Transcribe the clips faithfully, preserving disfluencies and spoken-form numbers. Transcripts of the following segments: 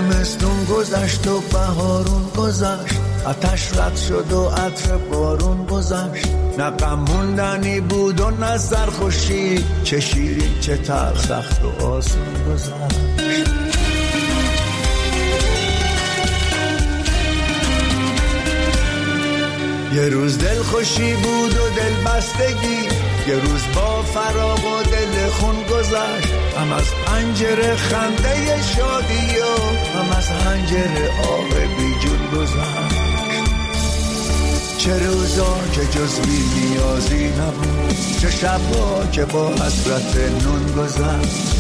زمستون گذشت و بهارون گذشت، آتش رد شد و عطر بارون گذشت. نه غم موندنی بود و نه سرخوشی، چه شیرین چه تلخ، سخت و آسون گذشت. یه روز دل خوشی بود و دل بستگی، یه روز با فراق و دل خون گذشت. هم از پنجره خنده شادی و هم از حنجره آب بی جون گذشت. چه روزا که جز بی نیازی نبود، چه شبا که با حسرت نون گذشت.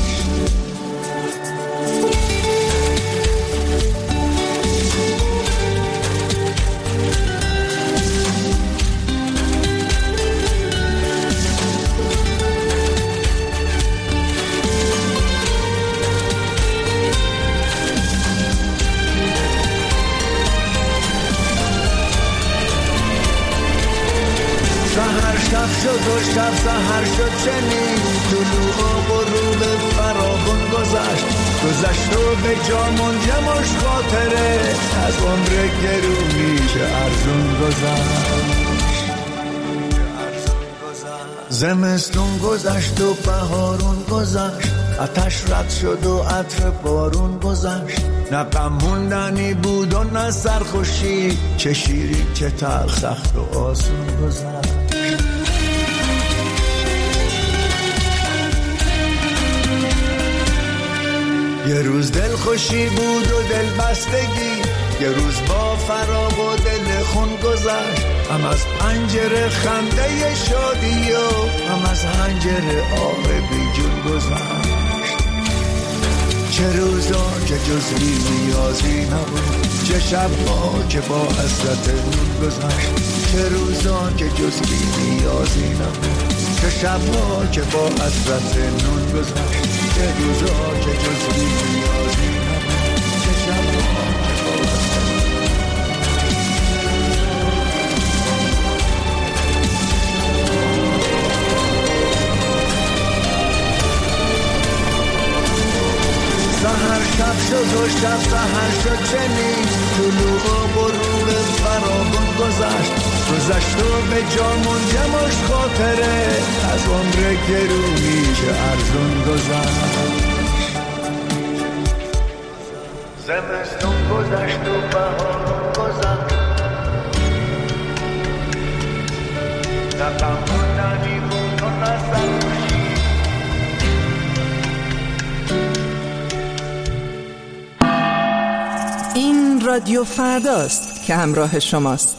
شب شد و شب سحر شد چنین، طلوع و غروب فراغون گذشت. گذشت و به جا منجمش خاطره، از عمر گرونی چه ارزون گذشت. زمستون گذشت و بهارون گذشت، آتش رد شد و عطر بارون گذشت. نه غم موندنی بود و نه سرخوشی، چه شیرین چه تلخ، سخت و آسون گذشت. یه روز دل خوشی بود و دل بستگی، یه روز با فراق و دل خون گذشت. هم از پنجره خنده شادی و هم از حنجره آب بی جون گذشت. چه روزا که جز بی نیازی نبود، چه شبا که با حسرت نون گذشت. چه روزا که جز بی نیازی نبود، چه شبا که با حسرت نون گذشت. چه روزا که جز بی نیازی نبود، چه شبا که با حسرت سحر شب شد و شب سحر شد چنین، طلوع و غروب فراغون گذشت. گذشت و به جا منجمش خاطره، از عمر گرونی چه ارزون گذشت. زمستون گذشت و بهارون گذشت، نه غم موندنی بود و نه سرخوشی. این رادیو فرداست که همراه شماست.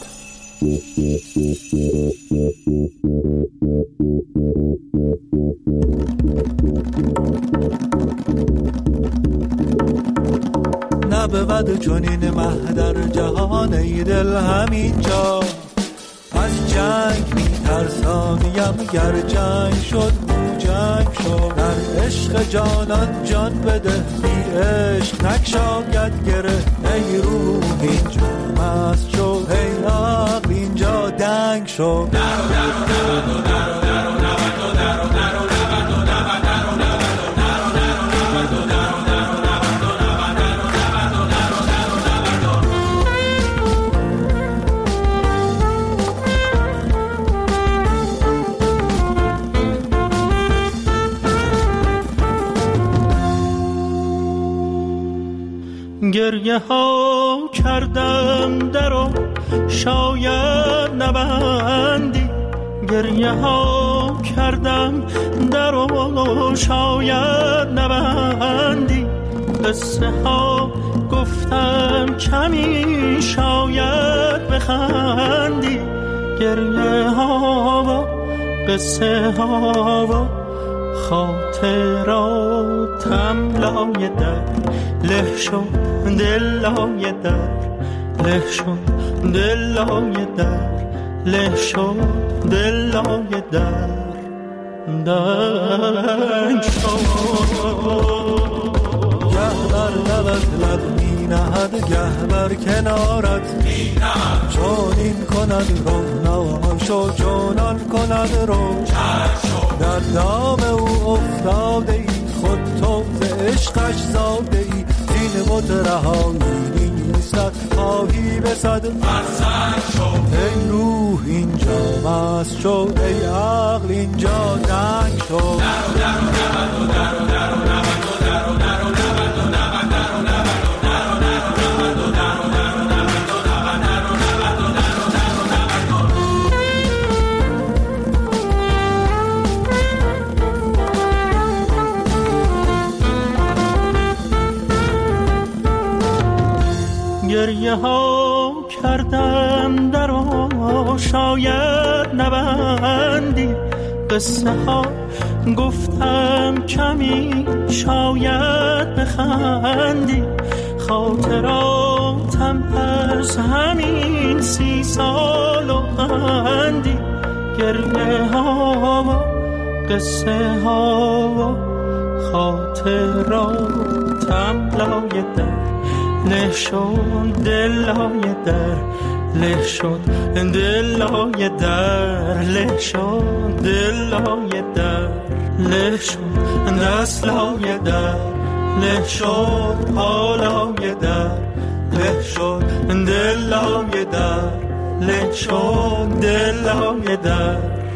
نبود چنین مه در جهان ای دل همینجا، از جنگ میترسانیم، گر جنگ شد جنگ شد. در عشق جانان جان بده، بی عشق نکشاید گره. ای روح اینجا مست شد، ای عقل اینجا دنگ شد. درو درو درو درو درو درو درو درو گریه ها کردم درو شاید نبندی، گریه ها کردم درو شاید نبندی. قصه ها گفتم کمی شاید بخندی، گریه ها و قصه ها و خاطراتم لای در له شد، دل لای در له شد، دل لای در له شد، دل لای در دنگ شد. گه بر لبت لب می نهد، گه بر کنارت می نهد. چون این کند رو شو، چونان کند رو در دام او افتاده ای. خود تو ز عشقش زاده ای، زین خود رهایی نیستد، خواهی به صد فرسنگ شو. ای روح اینجا مست شو، ای عقل اینجا دنگ شو. درو درو نبند و درو درو نبند و درو درو نبند و نبند درو نبند و درو درو نبند و درو درو نبند و نبند درو نبند و درو درو نبند. گریه ها کردم در و شاید نبندی، قصه ها گفتم کمی شاید بخندی، خاطراتم از همین سی سال و اندی، گریه ها و قصه ها و خاطراتم لای در له شد، دلای در له شد، دلای در له شد، دلای در له شد، دست لای در له شد، پالای در له شد، دلای در له شد، دلای در.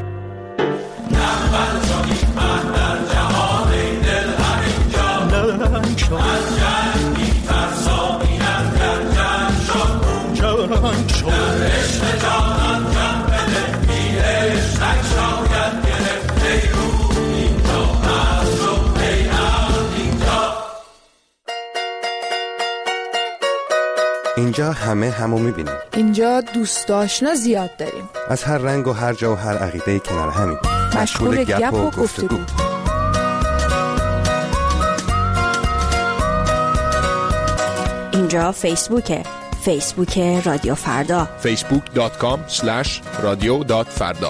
نبرد شدی من در جهان دل همینجا لنگ شد، از جنگ میترسام اینم در جنگ شد، جنگ شد. در عشق جانان جان بده، بی عشقک شاید گرفت، ای روح اینجا از رو، ای عقل اینجا. اینجا همه همو میبینیم. اینجا دوست آشنا زیاد داریم، از هر رنگ و هر جا و هر عقیده کنار همین، مشغول گپ و گفتگو. اینجا فیسبوکه، فیسبوک رادیو فردا، فیسبوک دات کام اسلش رادیو دات فردا.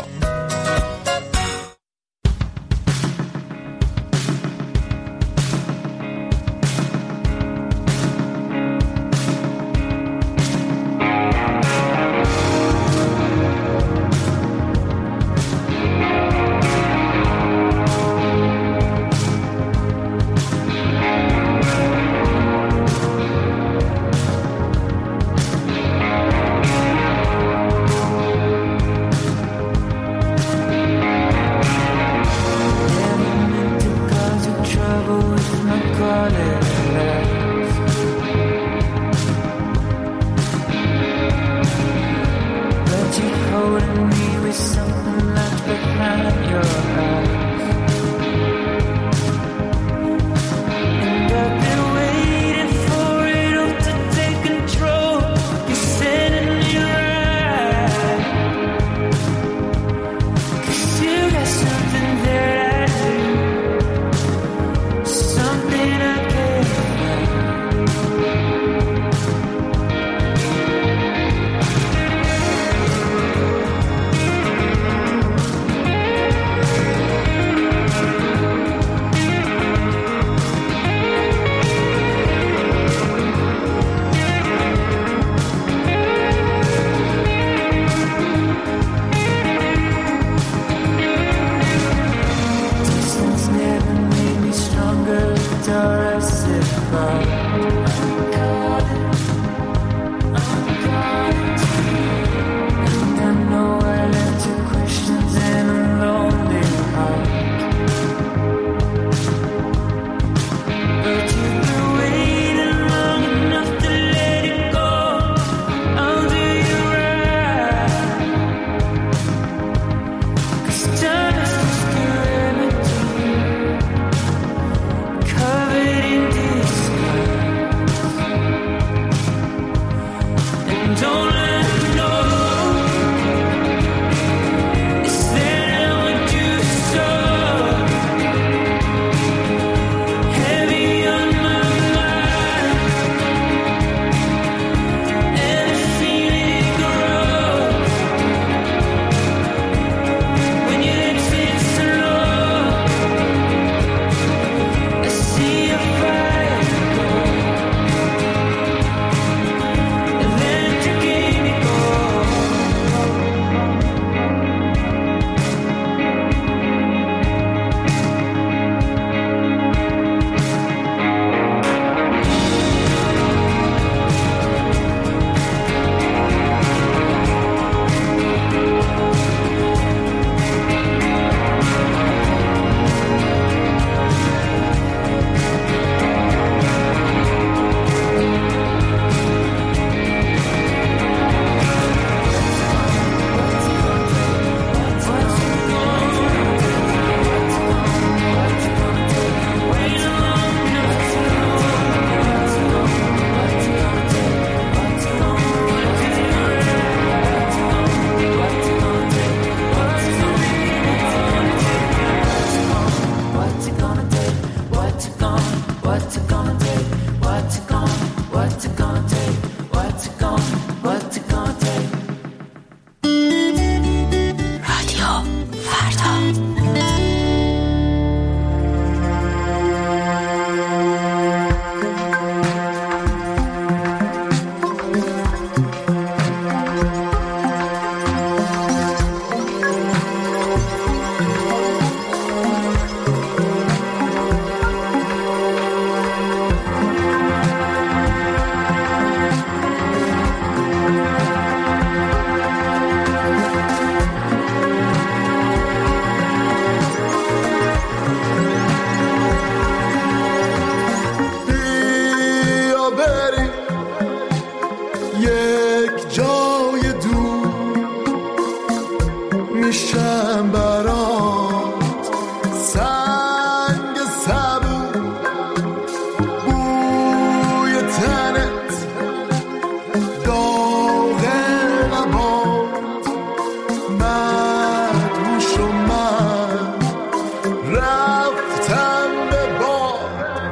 تن به باد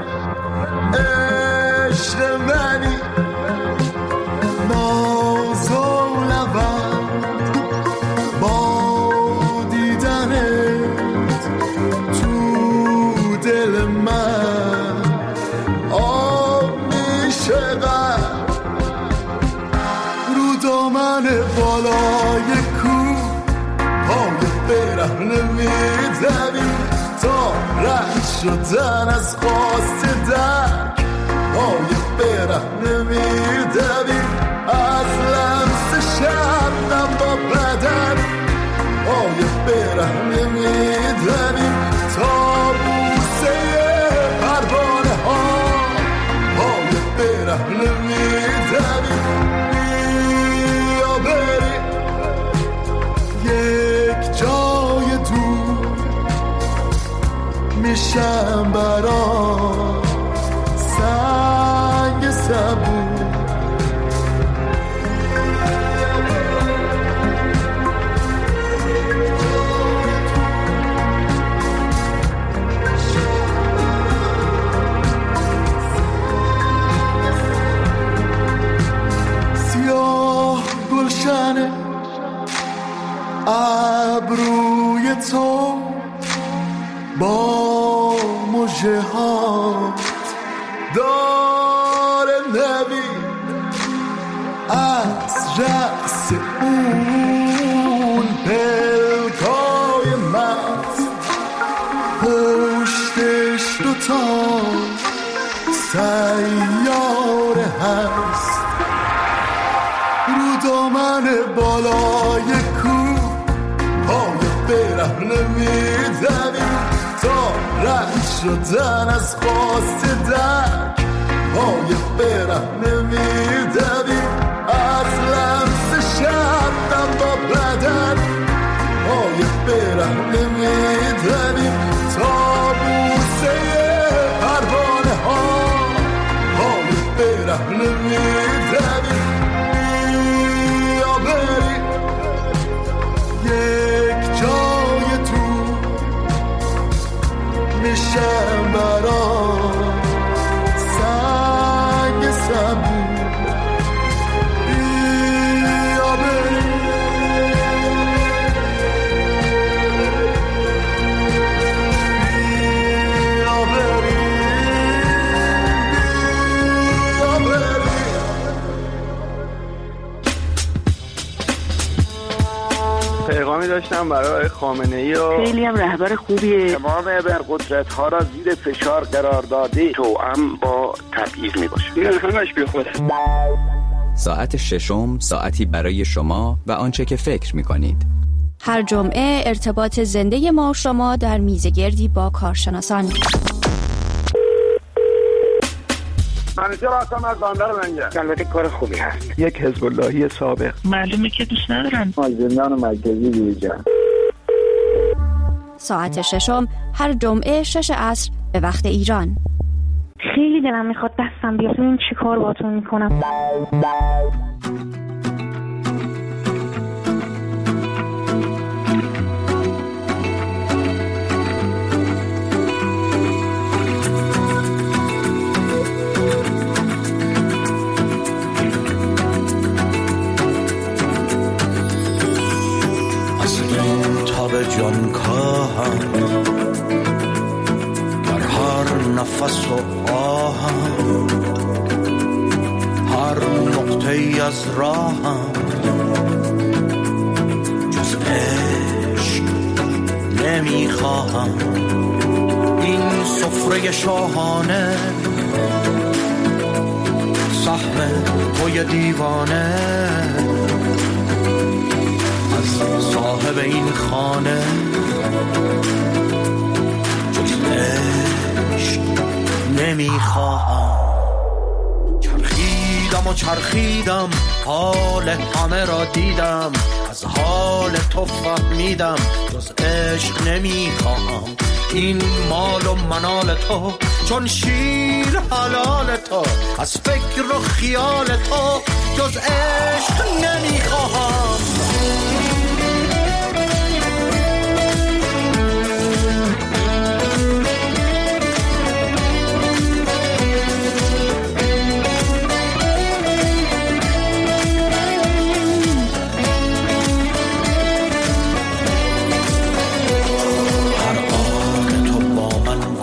عشق منی ناز و لبند با دیدنت تو دل من آب میشه غم رو دامن بالای کوه پای برهنه میدوی تا رد شدن از خواست درک پای برهنه میدوی از لمس شبنم با بدن پای برهنه میدوی تا بوسه پروانه ها پای برهنه میدوی بیا بری یک جای دور میشم برا سنگ صبور سیاه گلشن ابروی تو با مژه هات داره نوید از رأس اون پلکای مست پشتش دوتا سیاره هست رو دامن بالای کوه پای برهنه میدوی تا رد شدن از خواست درک پای برهنه میدوی از لمس شبنم با بدن پای برهنه میدوی تا بوسه پروانه ها پای برهنه میدوی بیا بری یک جای تو میشم برا سنگ صبور بیا بری بیا بری بیا بری پیغامی داشتم برای خامنه‌ای و خیلی هم رهبر خوبیه. تمام ابرقدرت‌ها را زیر فشار قرار داده توأم با تبعیض میباشه. این همش بیخوده. ساعت ششم ساعتی برای شما و آنچه که فکر می‌کنید. هر جمعه ارتباط زنده ما و شما در میزگردی با کارشناسان. منیجر هستم از بندر منجر. البته کار خوبی هست. یک حزب اللهی سابق. معلومه که دوست ندارن. از زندان مرکزی بیرون. ساعت ششم هر جمعه شش عصر به وقت ایران. خیلی دلم میخواد دستم بیاد ببین چی کار باهاتون میکنم. جان کاهم در هر نفس و آهم هر نقطه ای از راهم جز عشق نمیخواهم این سفره شاهانه سهم توی دیوانه صاحب این خانه جز عشق نمیخواهم چرخیدم و چرخیدم حال همه را دیدم از حال تو فهمیدم جز عشق نمیخواهم این مال و منال تو چون شیر حلال تو از فکر و خیال تو جز عشق نمیخواهم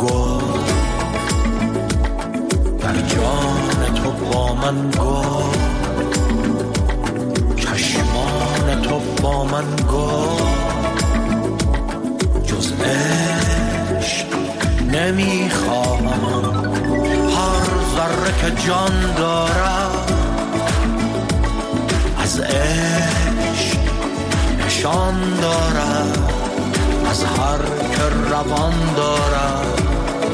گفت، در جان تو با من گفت، چشمان تو با من گفت، جز عشق نمیخواهم. هر ذره که جان دارد از عشق نشان دارد، از هر که روان دارد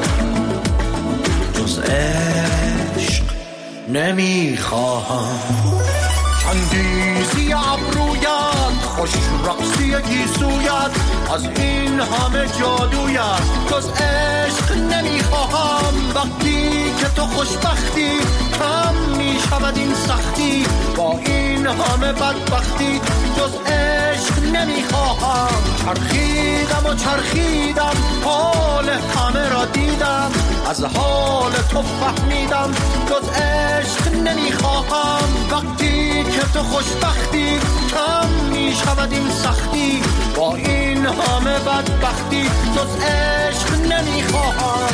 جز عشق نمیخواهم. چندیزی ابرویت، خوش رقصی گیسویت، از این همه جادویت جز عشق نمیخواهم. وقتی که تو خوشبختی کم میشود این سختی، با این همه بدبختی جز عشق نمیخواهم. چرخیدم و چرخیدم حال همه را دیدم، از حال تو فهمیدم جز عشق نمیخواهم. وقتی که تو خوشبختی کم میشود این سختی، با این همه بدبختی جز عشق نمیخواهم.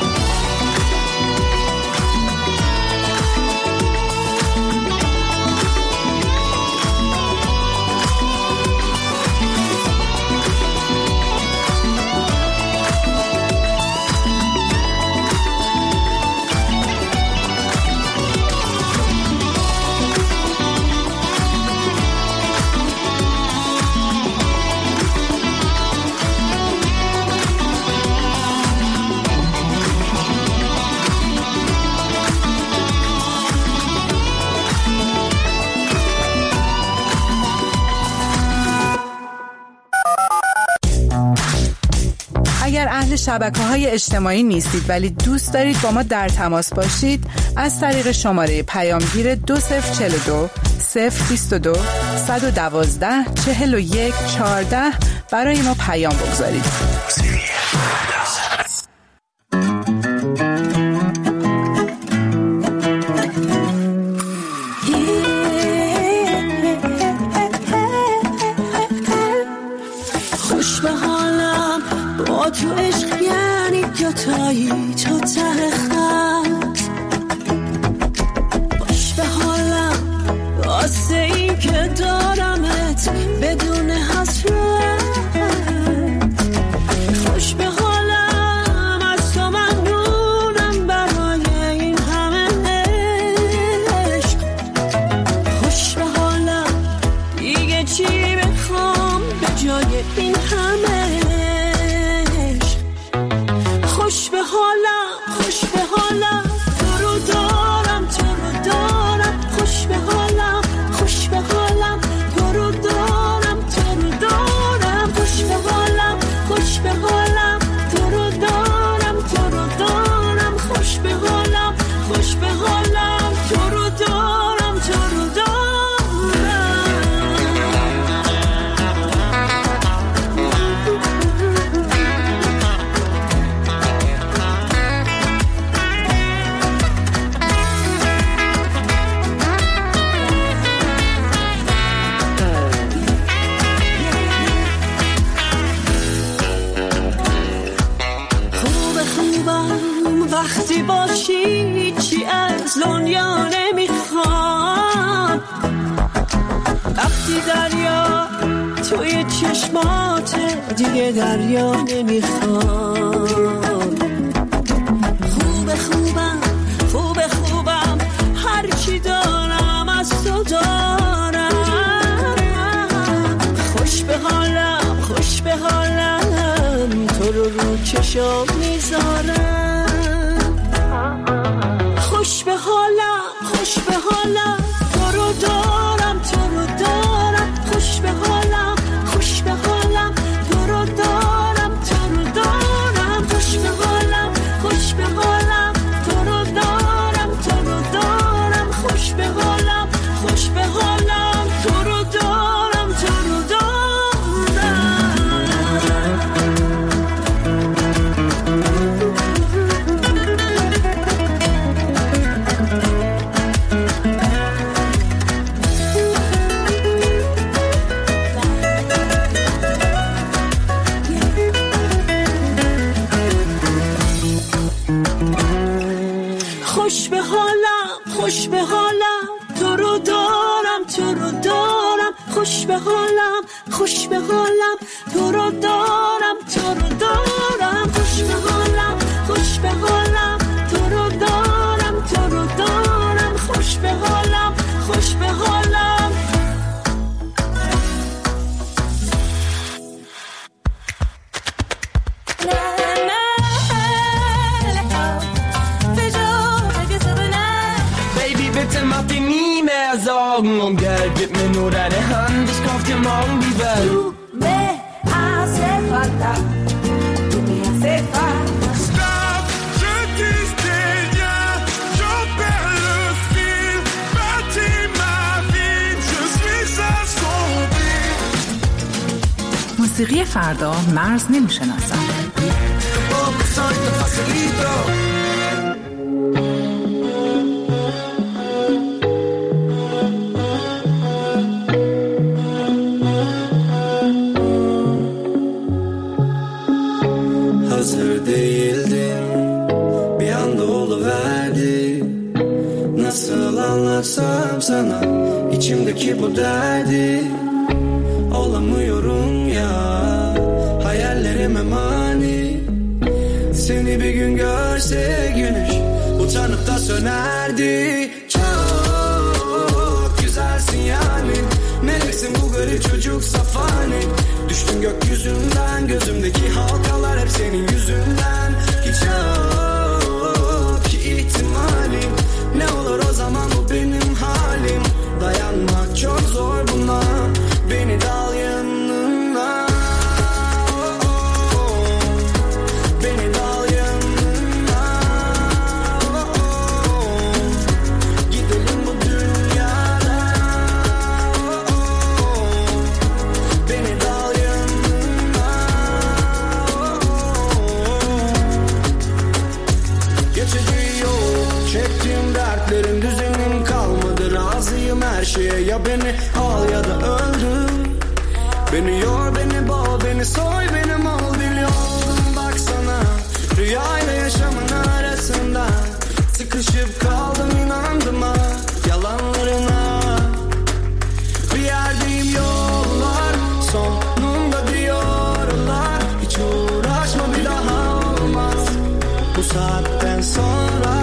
اگر اهل شبکه‌های اجتماعی نیستید ولی دوست دارید با ما در تماس باشید، از طریق شماره پیامگیر دو صفر چهل و دو صفر بیست و دو صد و دوازده چهل و یک چهارده برای ما پیام بگذارید. خوش به حالم با تو عشق، یعنی جاتایی تو ته خط. خوش به حالم واسه این که دارمت بدون حسرت. خوش به حالم از تو ممنونم برای این همه عشق. خوش به حالم دیگه چی بخوام به جای این همه. خوش به حالم، خوش به حالم، تو رو دارم، تو رو دارم. خوش به حالم، خوش به حالم، تو رو دارم، تو رو دارم. خوش به حالم، خوش به حالم، تو رو دارم، تو رو دارم. خوش به حالم، خوش به حالم، تو رو دارم، تو رو دارم. وقتی باشی چی از دنیا نمیخوام. وقتی دریا توی چشمات دیگه دریا نمیخوام. خوب خوبم، خوب خوبم، هرچی دارم از تو دارم. خوش به حالم، خوش به حالم، تو رو رو چشم میذارم. خوش به حالم، خوش به حالم، تو رو دارم، تو رو دارم. خوش به حالم، خوش به حالم، تو رو دارم، تو رو دارم. خوش به حالم، خوش به حالم، تو رو دارم، تو رو دارم. خوش به حالم، خوش به حالم، تو رو دارم، تو رو دارم. خوش به حالم خوش به حالم تو رو دارم تو رو دارم خوش به حالم خوش به حالم تو رو دارم تو رو دارم خوش به حالم خوش به حالم تو رو دارم تو رو دارم خوش به حالم خوش به حالم Macht die nie mehr Sorgen um Geld, gib mir nur deine Hand, ich kauf dir morgen die Welt. Du me hace falta, tu me hace falta. Stop, je dis rien, je perds le fil, bâtis ma vie, je suis assombri. موسیقی فردا مرز نمیشناسد. Hazır değildim, bir anda oluverdi. Nasıl anlatsam sana içimdeki bu derdi. Olamıyorum ya, hayallerime mani. Seni bir gün görse güneş utanıp da sönerdi. Çok güzelsin yani, meleksin bu garip çocuk safani. Düştüm gökyüzünden, gözümdeki halkalar hep senin yüzünden. Hiç yok ki ihtimalim, ne olur o zaman bu benim halim. Dayanmak çok zor buna, beni de al yanına. Beni de al yanına. Gidelim bu dünyada. Beni de al yanına. Geçici yok, çektiğim dertlerin düzenim kalmadı. Razıyım her şeye, ya beni al ya da öldür. Beni yor, beni boğ, beni soy, beni mal biliyordum baksana. Rüyayla yaşamın arasında sıkışıp kaldım, inandım ha yalanlarına. Bir yerdeyim, yollar sonunda diyorlar. Hiç uğraşma, bir daha olmaz bu saatten sonra.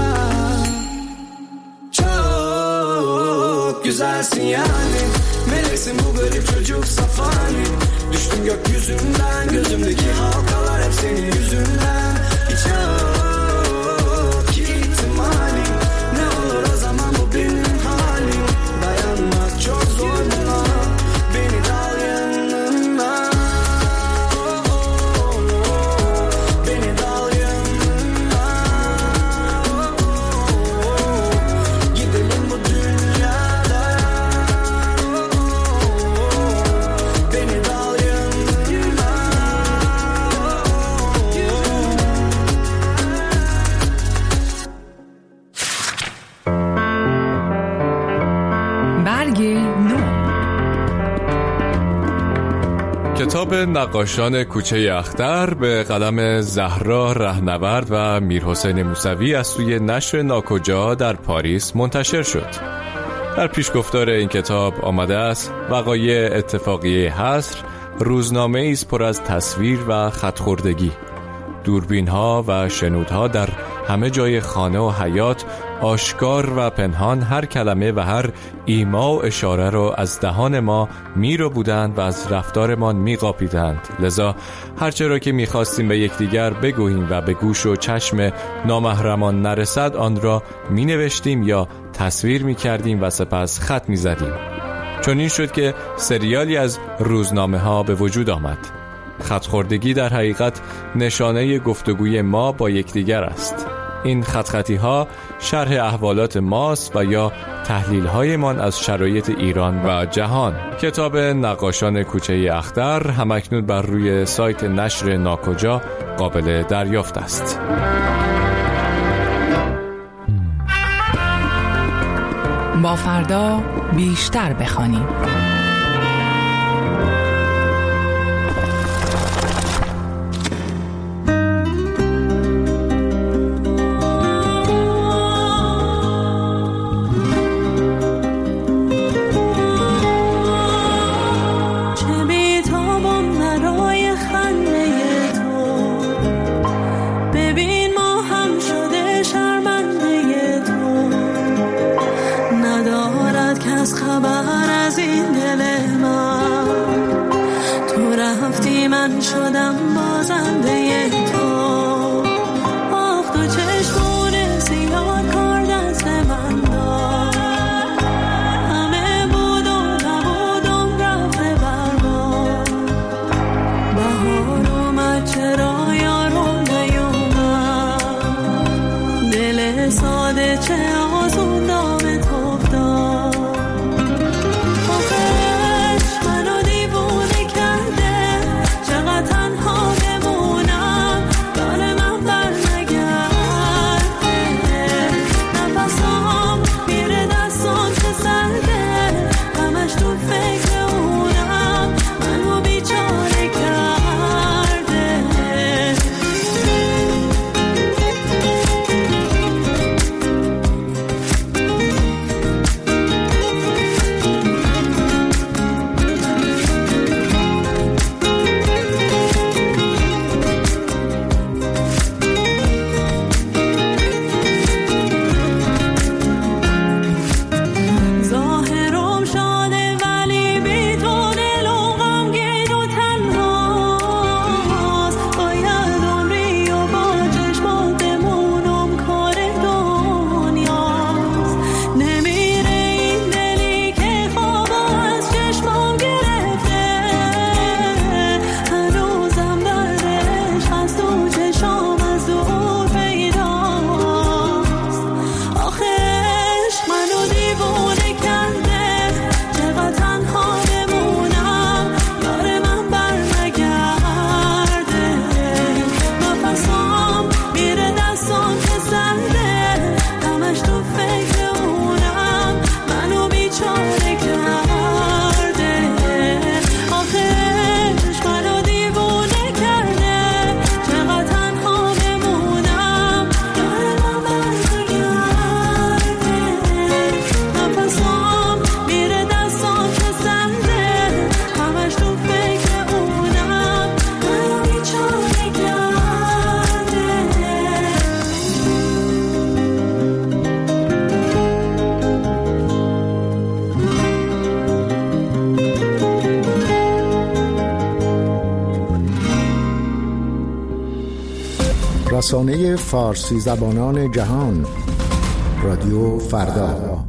Çok güzelsin yani, meleksin bu garip çocuk safani. Düştüm gökyüzünden, gözümdeki halkalar hep senin yüzünden. Hiç yok ki ihtimalim, ne olur o zaman bu benim halim. Dayanmak çok zor buna, beni de al yanına. Beni de al yanına. Gidelim bu dünyada. Beni de al yanına. برگ نو. کتاب نقاشان کوچه اختر به قلم زهرا رهنورد و میرحسین موسوی از سوی نشر ناکجا در پاریس منتشر شد. در پیشگفتار این کتاب آمده است وقایع اتفاقیه حصر روزنامه ایست پر از تصویر و خط‌خوردگی. دوربین‌ها و شنودها در همه جای خانه و حیاط آشکار و پنهان هر کلمه و هر ایما و اشاره رو از دهان ما میرو بودند و از رفتارمان میقاپیدند. لذا هرچه را که میخواستیم به یکدیگر بگوییم و به گوش و چشم نامحرمان نرسد آن را مینوشتیم یا تصویر میکردیم و سپس خط میزدیم. چون این شد که سریالی از روزنامه ها به وجود آمد. خط‌خوردگی در حقیقت نشانه گفتگوی ما با یکدیگر است. این خط‌خطی ها شرح احوالات ماست و یا تحلیل هایمان از شرایط ایران و جهان. کتاب نقاشان کوچه اختر همکنون بر روی سایت نشر ناکجا قابل دریافت است. با فردا بیشتر بخوانیم. چه ساده چه آسون دام تو افتاد. آخرش منو دیوونه کرده، چقدر تنها بمونم داره من بر نگرده. نفسام میره دستان که سرده، همش تو فکر اونم منو بیچاره کرده. رسانه فارسی زبانان جهان، رادیو فردا.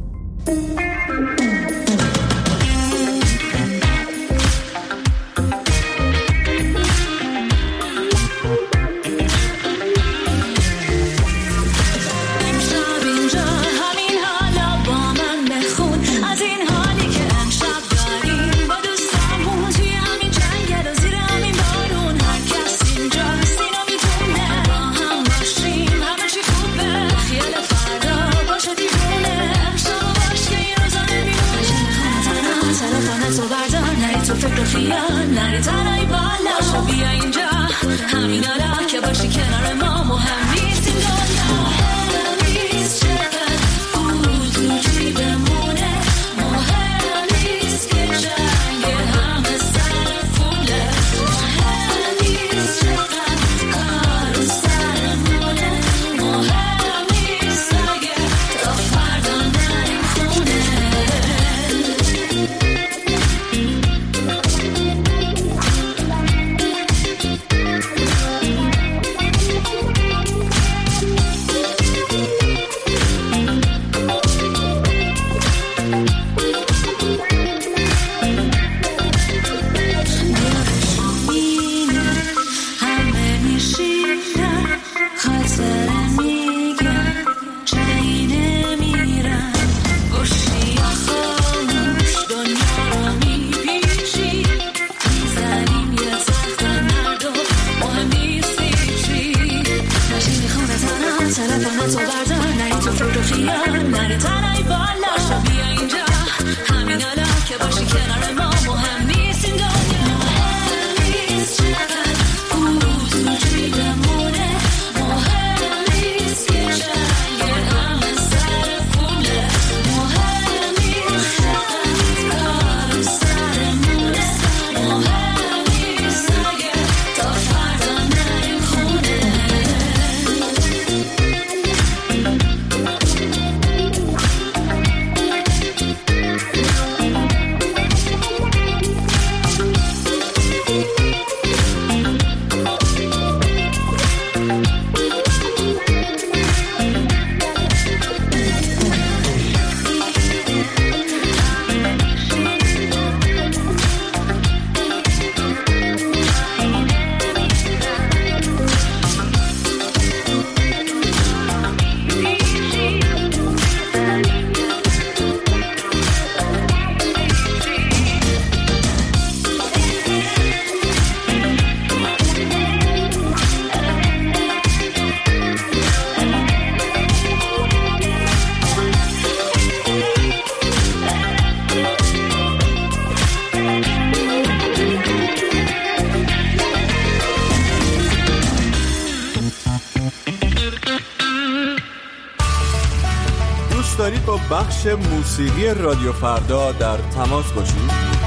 دوست دارید با بخش موسیقی رادیو فردا در تماس باشید؟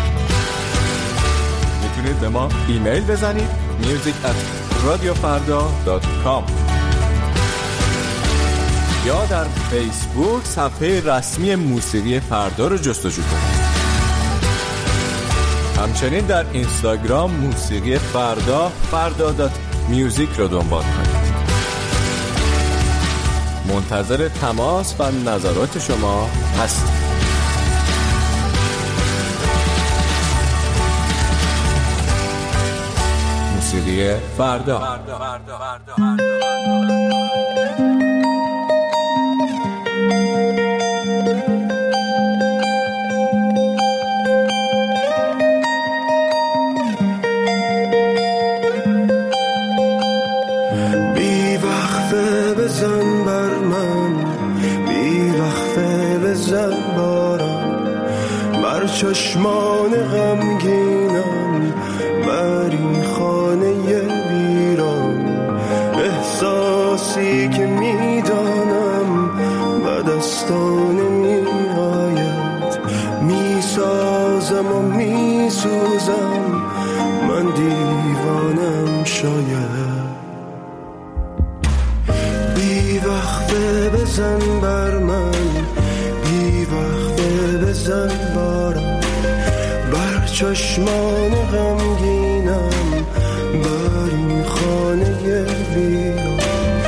میتونید به ما ایمیل بزنید میوزیک ات رادیو فردا دات کام یا در فیسبوک صفحه رسمی موسیقی فردا رو جستجو کنید. همچنین در اینستاگرام موسیقی فردا فردا دات میوزیک رو دنبال کنید. منتظر تماس و نظرات شما هستیم. موسیقی فردا. بی وقفه بزن بر من، بی وقفه بزن بارم، بر چشمان غمگینم، بر این خانه ویران. احساسی که میدانم به دستان نمیآید، میسازم و میسوزم، من دیوانم شاید. بی وقفه بزن بر من، بی وقفه بزن بارم، بر چشمان غمگینم، بر این خانه ویران.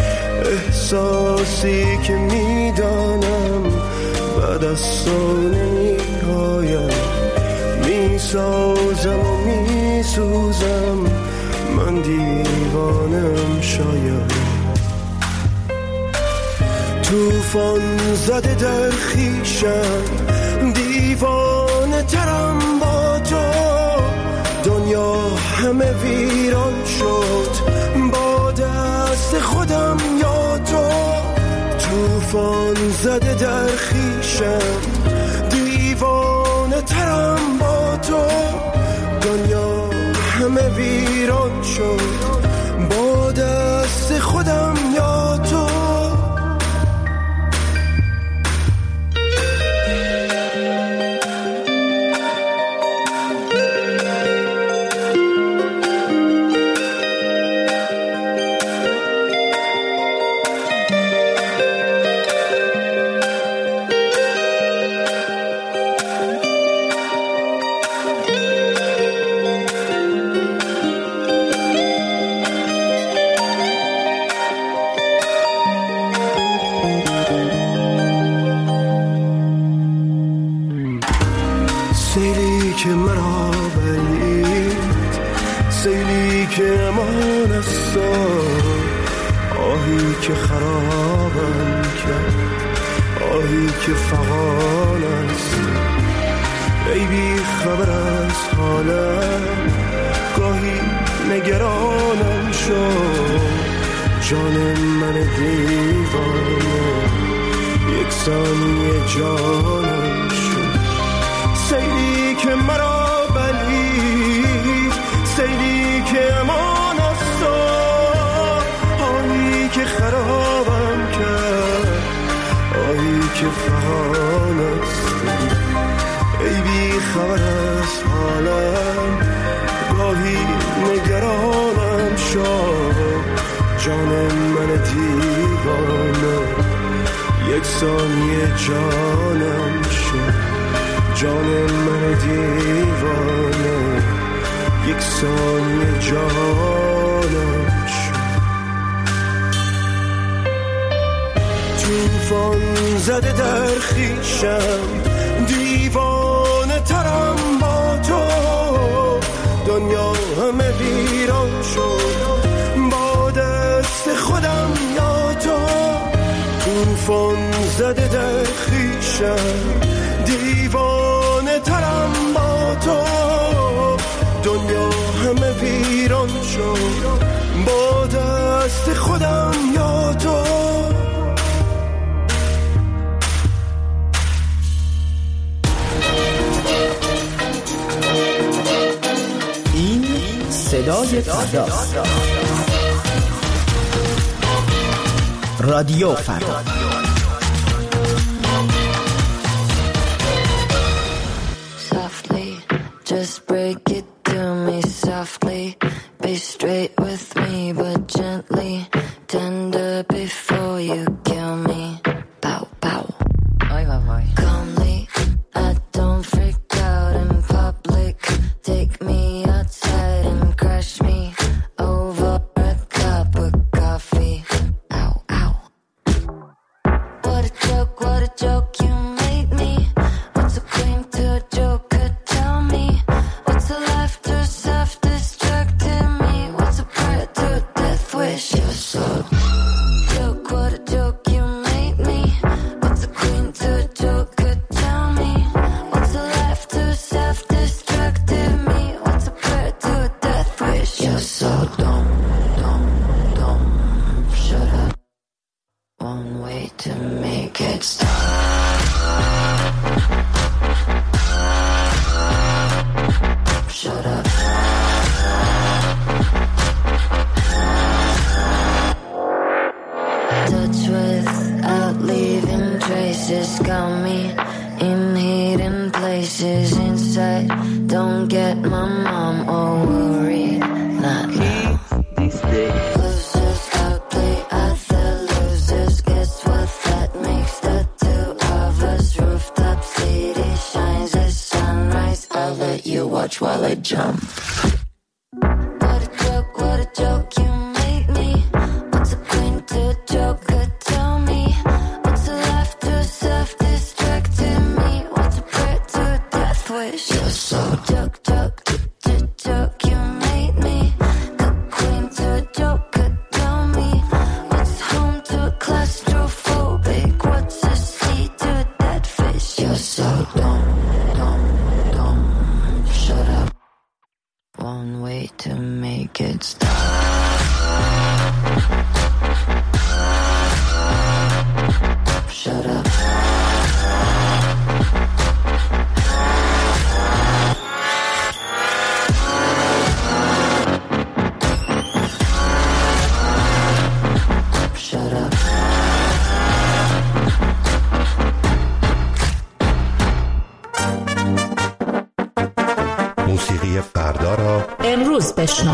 احساسی که میدانم به دستان نمیآید، میسازم و میسوزم، من دیوانم شاید. توفان زده در خیشم، دیوانه ترم با تو، دنیا همه ویران شد با دست خودم یا تو. توفان زده در خیشم، دیوانه ترم با تو، دنیا همه ویران شد با دست خودم یا تو. سیلی که مرا بلید، سیلی که امان است، آهی که خرابم کرد، آهی که فغان است. ای بی خبر از حالم، گاهی نگرانم شد، جان من دیوانه یک ثانیه جانم شد. سیلی که مرا بلید، سیلی که امان است، آهی که خرابم کرد، آهی که فغان است. ای بی خبر از حالم، گاهی نگرانم شد، جان من دیوانه یک ثانیه جانم شد، جان من دیوانه یک ثانیه جانم شد. توفان زده در خیشم، دیوانه ترم با تو، دنیا همه ویران شد با دست خودم یا تو. توفان زده در خیشم، دیوانه ترم با تو، دنیا همه ویران شد با دست خودم یا تو. این صدای فردا، رادیو فردا. just break it to me softly. Be straight with me, but gently. Tender before you kill me. Pow, pow. Oi, oi, oi. Calmly, I don't freak out in public. Take me outside and crush me over a cup of coffee. Ow, ow. What a joke, what a joke you made me. What's a queen to a joker? Tell me. What's a life to self-destructing me? What's a prayer to a death wish? You're so joke, what a joke you made me. What's a queen to a joker? Tell me. What's a life to self-destructing me? What's a prayer to a death wish? You're so dumb, dumb, dumb. Shut up. One way to make it stop. Shut up. Touch without leaving traces. Got me in hidden places inside. Don't get my mom or worried. Not now. Losers outplay other losers. Guess what that makes the two of us? Rooftop city shines as sunrise. I'll let you watch while I jump. What a joke, what a joke you made me. What's a queen to a joker? Tell me. What's a life to self-destructing me? What's a prayer to a death wish? You're so joke, joke, joke, joke you made me. The queen to a joker. Tell me. What's home to a claustrophobic? What's a sea to a dead fish? You're so dumb, dumb, dumb. Shut up. One way to make it stop. Shut up. Shut up. موسیقی فردا را امروز بشنو.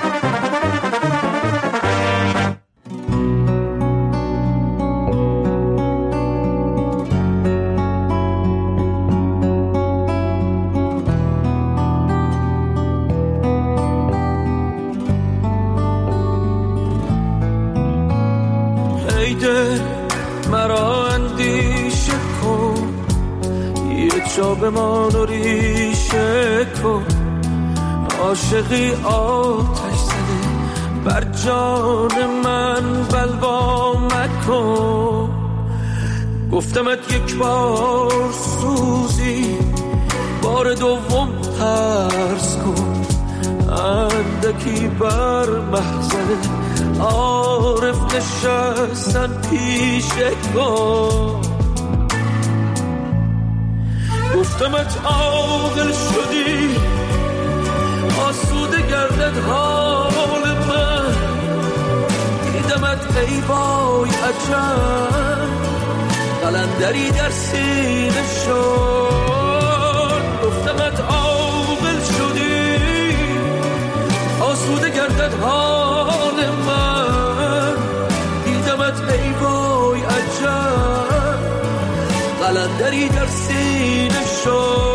ای دل مرا اندیشه کن، یه جا بمان و ریشه کن. عاشقی آتش زده بر جان من بلوا مکن. گفتمت یک بار سوزی، بار دوم ترس کن. اندکی بر محضر عارف نشستن پیشه کن. گفتمت عاقل شدی، آسوده گردد حال من. دیدمت ای وای عجب، قلندری در سینه شد. گفتمت عاقل شدی، آسوده گردد حال من. دیدمت ای وای عجب، قلندری در سینه شد.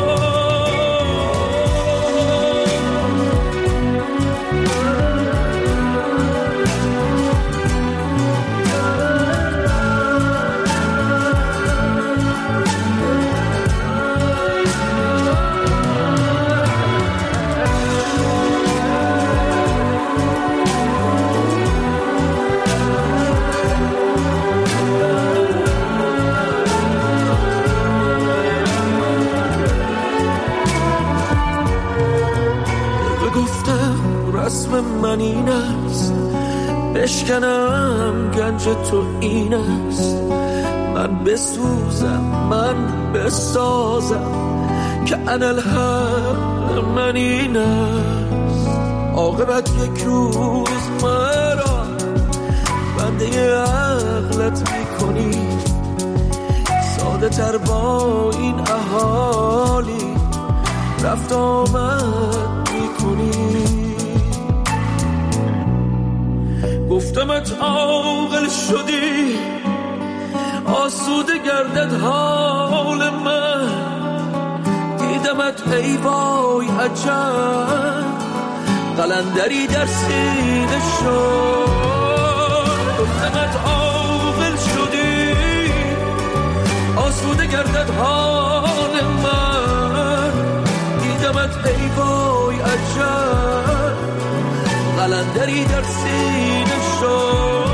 رسم من این است، بشکنم گنج تو این است. من بسوزم، من بسازم، که انالحق من این است. عاقبت یک روز مرا بنده عقلت میکنی. ساده تر با این اهالی رفت آمد میکنی. گفتمت عاقل شدی آسوده گردد حال من، دیدمت ای وای عجب قلندری در سینه شد. گفتمت عاقل شدی آسوده گردد حال من، دیدمت ای وای عجب قلندری در سینه شد.